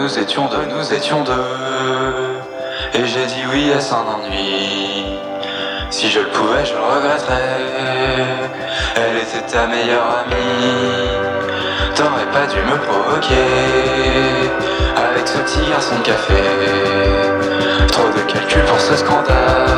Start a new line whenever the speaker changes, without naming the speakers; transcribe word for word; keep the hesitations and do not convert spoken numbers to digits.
nous étions deux, nous étions deux. Et j'ai dit oui à son ennui. Si je le pouvais, je le regretterais. Elle était ta meilleure amie. T'aurais pas dû me provoquer avec ce petit garçon de café. Trop de calculs pour ce scandale.